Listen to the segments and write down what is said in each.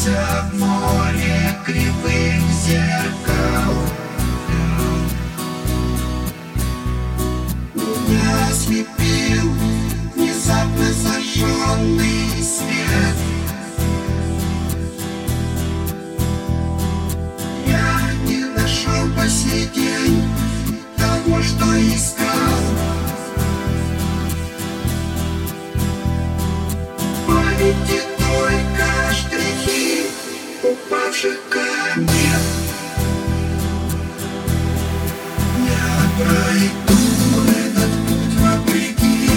в море кривых зеркал. Меня ослепил внезапно зажженный свет. Я не нашел по сей день того, что искал. Памяти только штрихи упавших комет. Я пройду этот путь вопреки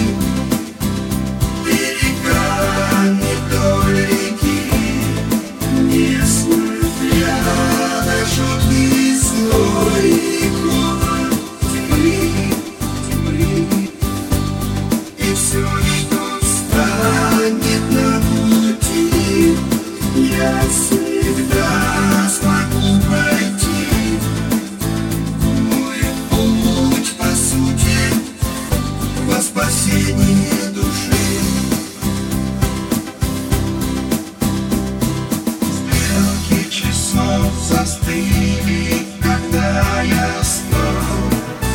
берегами вдоль реки, несмотря на жуткий злой и холод земли. И все, что встанет на пути, я всегда смогу пройти. Мой путь, по сути, во спасение души. Стрелки часов застыли, когда я спал.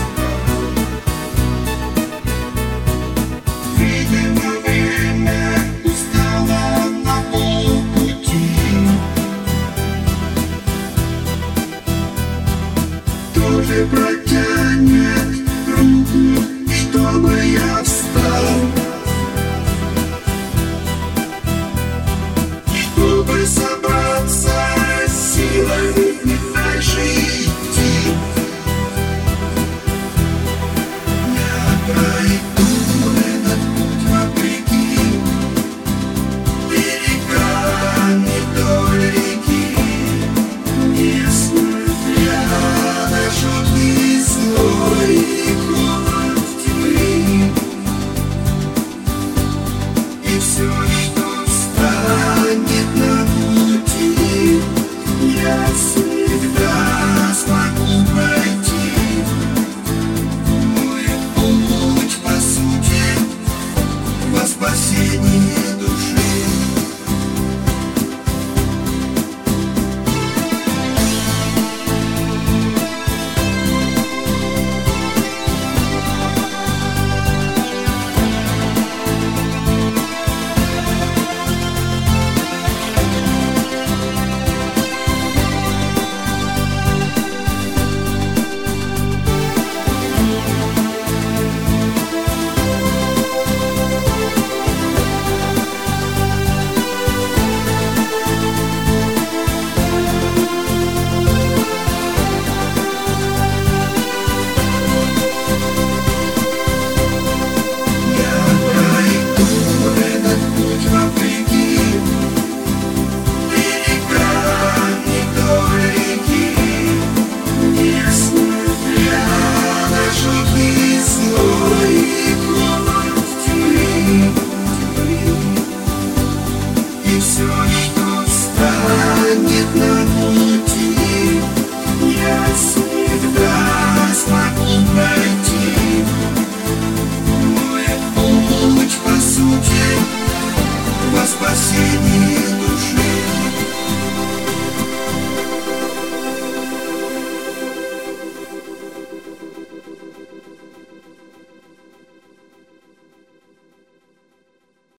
Видимо, время устало на полпути. Тоже протянет руку, чтобы я встал, чтобы собраться с силами и дальше идти. Я пройду этот путь вопреки берегами вдоль реки, несмотря на жуткий злой и холод земли. И все, что встанет на пути, я всегда смогу пройти. Мой путь, по сути, во спасение